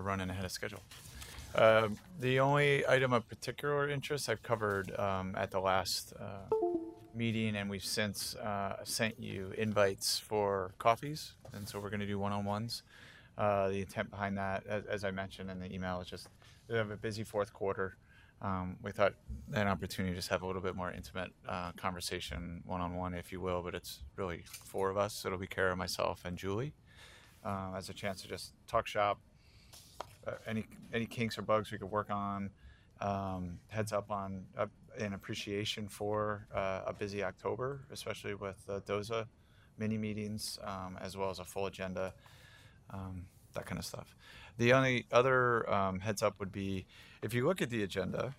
running ahead of schedule. The only item of particular interest I've covered at the last meeting, and we've since sent you invites for coffees, and so we're going to do one-on-ones. The intent behind that, as I mentioned in the email, is just we have a busy fourth quarter. We thought an opportunity to just have a little bit more intimate conversation one-on-one, if you will, but it's really four of us. So it'll be Kara, myself, and Julie as a chance to just talk shop, any kinks or bugs we could work on, heads up on an appreciation for a busy October, especially with DOZA mini meetings, as well as a full agenda, that kind of stuff. The only other heads up would be, if you look at the agenda,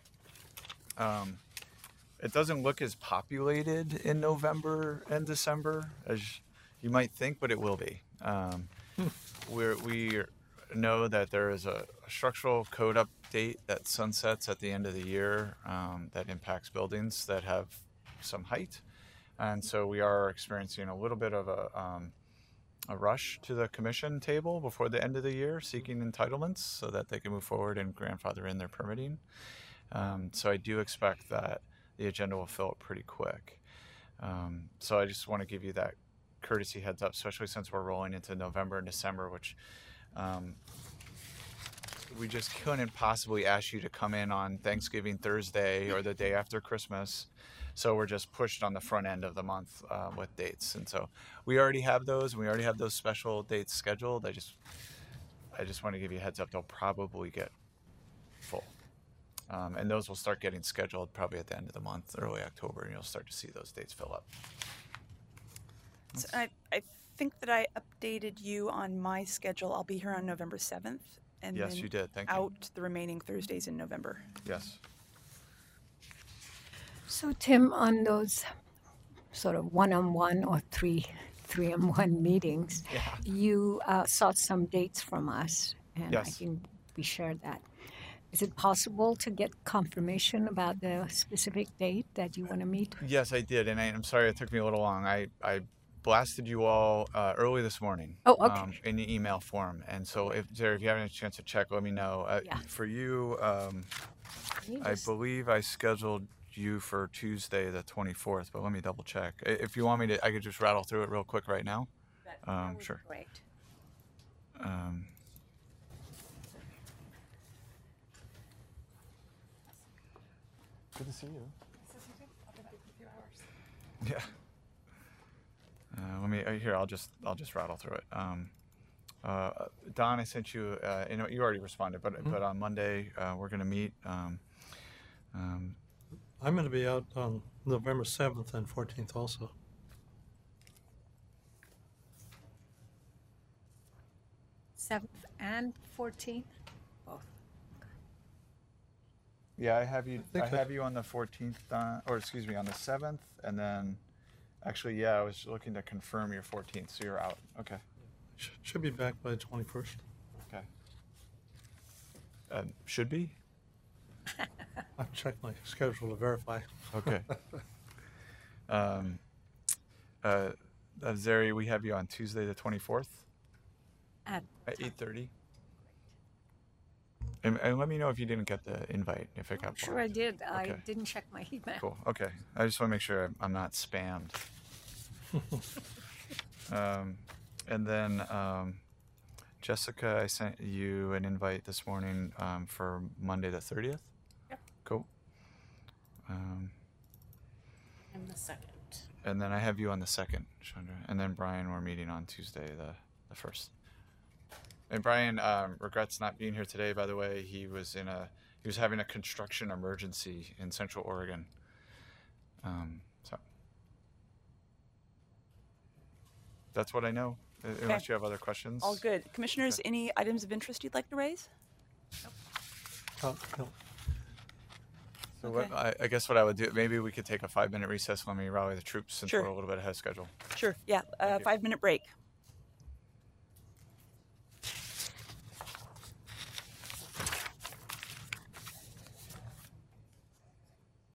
it doesn't look as populated in November and December as you might think, but it will be. We know that there is a structural code update that sunsets at the end of the year that impacts buildings that have some height. And so we are experiencing a little bit of a rush to the commission table before the end of the year, seeking entitlements so that they can move forward and grandfather in their permitting. So I do expect that the agenda will fill up pretty quick. So I just want to give you that courtesy heads up, especially since we're rolling into November and December, which we just couldn't possibly ask you to come in on Thanksgiving Thursday or the day after Christmas. So we're just pushed on the front end of the month with dates. And so we already have those, and we already have those special dates scheduled. I just want to give you a heads up, they'll probably get full. And those will start getting scheduled probably at the end of the month, early October, and you'll start to see those dates fill up. So I think that I updated you on my schedule. I'll be here on November 7th. And yes, then you did. Thank you. Out the remaining Thursdays in November. Yes. So Tim, on those sort of one-on-one or three-on-one meetings, you sought some dates from us, and yes. I think we shared that. Is it possible to get confirmation about the specific date that you want to meet? Yes, I did, and I'm sorry it took me a little long. I blasted you all early this morning. Oh, okay. In the email form, and so if you haven't had a chance to check, let me know. For you, I believe I scheduled you for Tuesday the 24th, but let me double check. If you want me to, I could just rattle through it real quick right now. That would sure. be great. Good to see you. Yeah. Let me here. I'll just rattle through it. Don, I sent you. You already responded, but on Monday we're going to meet. I'm going to be out on November 7th and 14th also. Seventh and 14th, both. Yeah, I have you. I have you on the 14th, or excuse me, on the 7th, and then, actually, yeah, I was looking to confirm your 14th, so you're out. Okay. Should be back by the 21st. Okay. Should be. I've checked my schedule to verify. Okay. Zeri, we have you on Tuesday the 24th At 8:30. And let me know if you didn't get the invite, if it got blocked. Sure I did. Okay. I didn't check my email. Cool. Okay. I just want to make sure I'm not spammed. And then Jessica, I sent you an invite this morning for Monday the 30th. Yep. Cool. And the 2nd. And then I have you on the 2nd, Chandra. And then Brian, we're meeting on Tuesday the 1st. And Brian regrets not being here today, by the way. He was having a construction emergency in Central Oregon. So that's what I know. Unless you have other questions. All good. Commissioners, any items of interest you'd like to raise? No. So what, I guess what I would do, maybe we could take a 5-minute recess. Let me rally the troops since we're a little bit ahead of schedule. Sure. Yeah. 5-minute break.